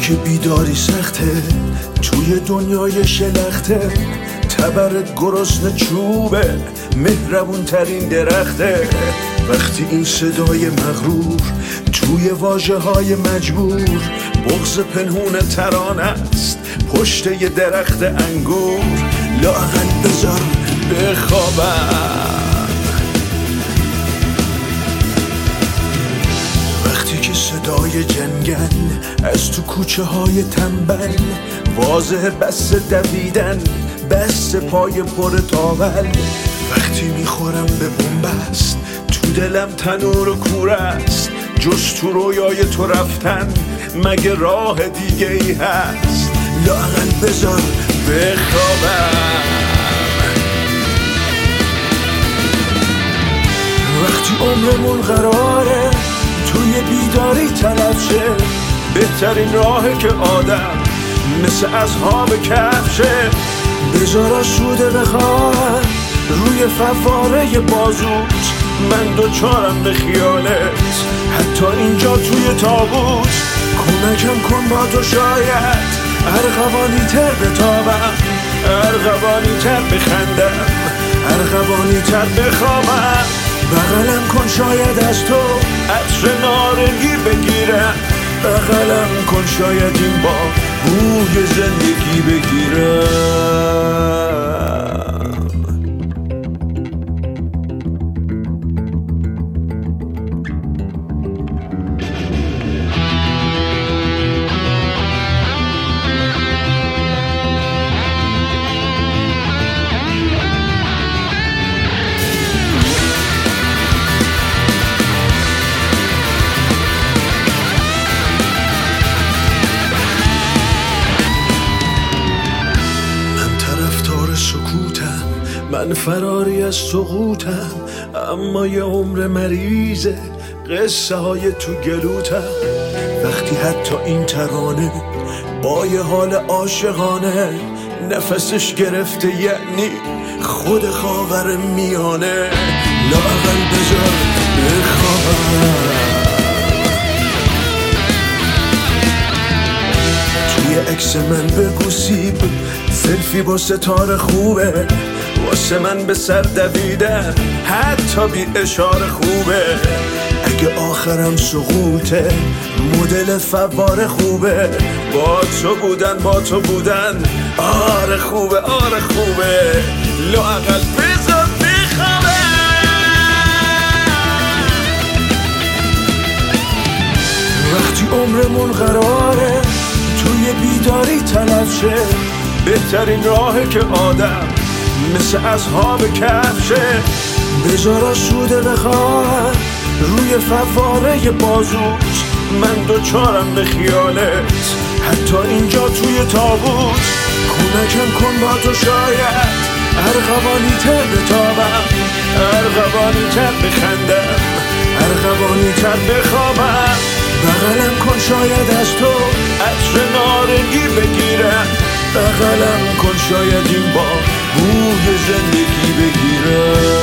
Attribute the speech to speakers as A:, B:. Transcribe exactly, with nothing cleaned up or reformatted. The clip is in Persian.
A: که بیداری سخته توی دنیای شلخته، تبرت گرسنه چوبه مهربون ترین درخته. وقتی این صدای مغرور توی واژه های مجبور، بغض پنهون ترانه است پشت یه درخت انگور. لااقل بذار بخوابم وقتی که صدای جنگل از تو کوچه های تنبل، واضح بس دویدن بس پای پر تاول. وقتی میخورم به بنبست تو دلم تنور و کوره است، جز تو رویای تو رفتن مگه راه دیگه ای هست؟ لااقل بذار بخوابم وقتی عمرمون قراره توی بیداری تلف شه، بهترین راهه که آدم مثل اصحاب کهف شه. بذار آسوده بخواه روی فواره بازوت، من دوچارم به خیالت حتی اینجا توی تابوت. کمکم کن با تو شاید ارغوانی تر بتابم، ارغوانی تر بخندم، ارغوانی تر بخوابم. بغلم کن شاید از تو عطر نارنگی بگیرم، بغلم کن شاید این بار بوی زندگی بگیرم. من فراری از سقوطم، اما یه عمر مریضه قصه های تو گلوتم. وقتی حتی این ترانه با یه حال عاشقانه نفسش گرفته، یعنی خود خاور میانه. لااقل بذار بخوابم توی عکس من بگو سیب سلفی با ستاره خوبه، واسه من به سر دویدن حتی بی اشاره خوبه. اگه آخرم سقوطه مدل فواره خوبه، با تو بودن با تو بودن آره خوبه آره خوبه. لااقل بذار بخوابم وقتی عمرمون قراره توی بیداری تلف شه، بهترین راهه که آدم مثل اصحاب کهف شه. بذار آسوده بخواه روی فواره بازوت، من دوچارم به خیالت حتی اینجا توی تابوت. کمکم کن با تو شاید ارغوانی تر بتابم، ارغوانی تر بخندم، ارغوانی تر بخوابم. بغلم کن شاید از تو عطر نارنگی بگیرم، بغلم کن شاید این بار بوی زندگی بگیرم.